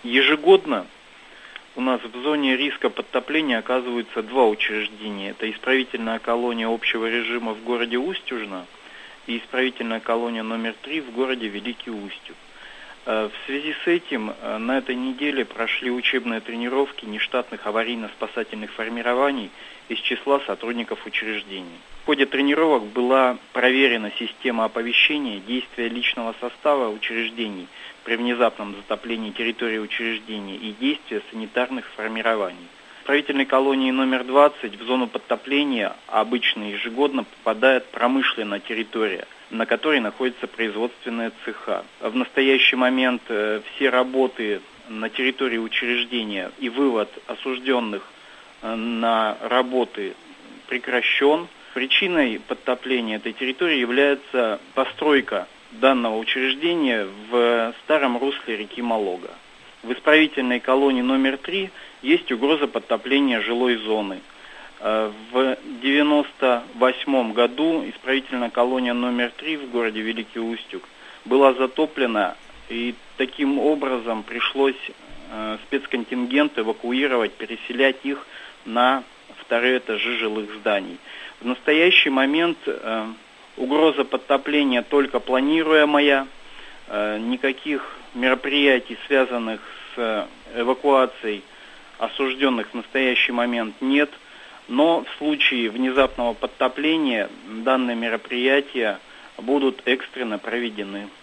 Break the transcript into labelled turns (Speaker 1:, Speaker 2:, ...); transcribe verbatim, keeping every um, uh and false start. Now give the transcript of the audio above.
Speaker 1: Ежегодно у нас в зоне риска подтопления оказываются два учреждения. Это исправительная колония общего режима в городе Устюжна и исправительная колония номер три в городе Великий Устюг. В связи с этим на этой неделе прошли учебные тренировки нештатных аварийно-спасательных формирований из числа сотрудников учреждений. В ходе тренировок была проверена система оповещения действия личного состава учреждений при внезапном затоплении территории учреждений и действия санитарных формирований. В исправительной колонии номер двадцать в зону подтопления обычно ежегодно попадает промышленная территория, на которой находятся производственные цеха. В настоящий момент э, все работы на территории учреждения и вывод осужденных э, на работы прекращен. Причиной подтопления этой территории является постройка данного учреждения в старом русле реки Малога. В исправительной колонии номер три есть угроза подтопления жилой зоны. В девяносто восьмом году исправительная колония номер три в городе Великий Устюг была затоплена, и таким образом пришлось спецконтингент эвакуировать, переселять их на вторые этажи жилых зданий. В настоящий момент угроза подтопления только планируемая, никаких мероприятий, связанных с эвакуацией осужденных, в настоящий момент нет. Но в случае внезапного подтопления данные мероприятия будут экстренно проведены.